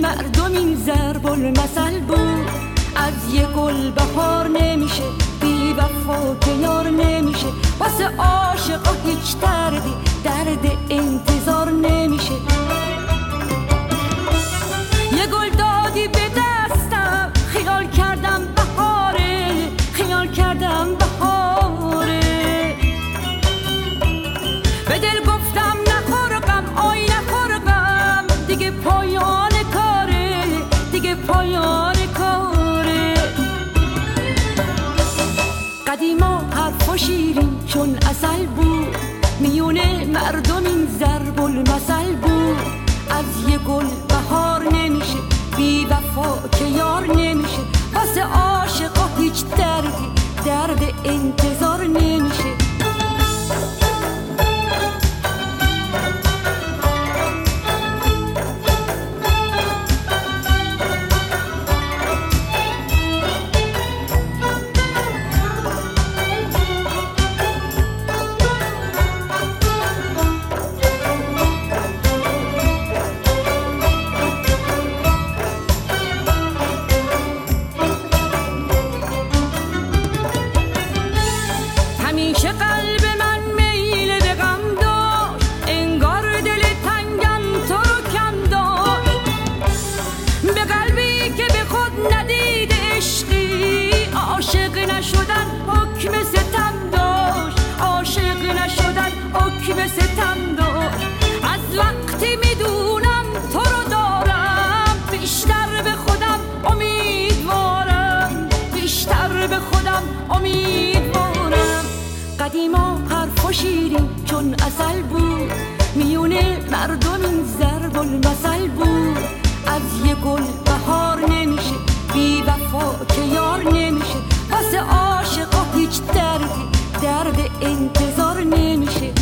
مردم این ضرب المثل بود. از یه گل بهار نمیشه، بی وفا کنار نمیشه، واسه عاشقا هیچ دردی درد انتظار نمیشه. یه گل دادی به دستم، خیال کردم بهاره، خیال کردم بهاره. به دل گفتم نخور غم، آی نخور غم، دیگه پایان کاره، دیگه پایان کاره. قدیما حرف و شیرین چون عسل بود، میونه مردم این ضرب المثل بود. از یه گل بهار نمیشه، بی وفا که یار نمیشه، واسه عاشقا هیچ دردی درد انتظار نمیشه. همیشه قلب من میل به غم داشت، انگار دل تنگم تو رو کم داشت. به قلبی که به خود ندید عشقی، عاشق نشدن حکم ستم داشت، عاشق نشدن حکم ستم داشت. از وقتی میدونم تو رو دارم، بیشتر به خودم امیدوارم، بیشتر به خودم امیدوارم. قدیما حرف و شیرین چون عسل بود، میونه مردم این ضرب المثل بود. از یه گل بهار نمیشه، بی وفا که یار نمیشه، واسه عاشقا هیچ دردی درد انتظار نمیشه.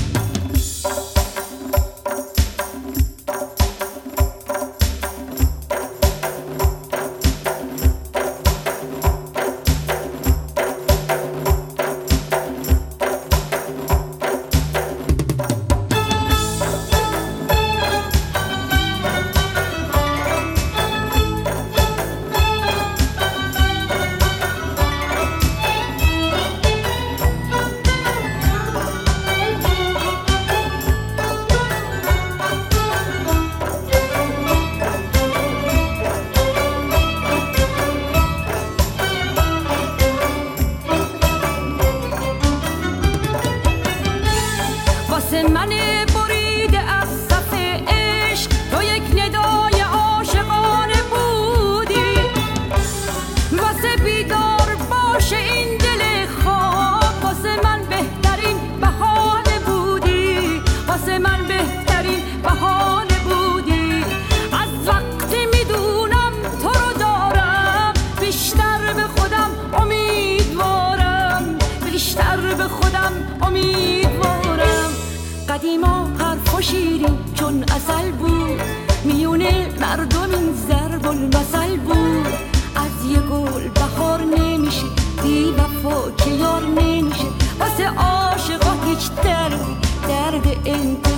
واسه من بریده از صف عشق، تو یک ندای عاشقانه بودی. واسه بیدار باشه این دل خواب، واسه من بهترین بهانه بودی، واسه من بهترین بهانه بودی. از وقتی میدونم تو رو دارم، بیشتر به خودم امیدوارم، بیشتر به خودم امیدوارم. قدیما حرف و شیرین چون عسل بود، میونه مردم این ضرب المثل بود. از یه گل بهار نمیشه، بی وفا که یار نمیشه، واسه عاشقا هیچ درد انتظار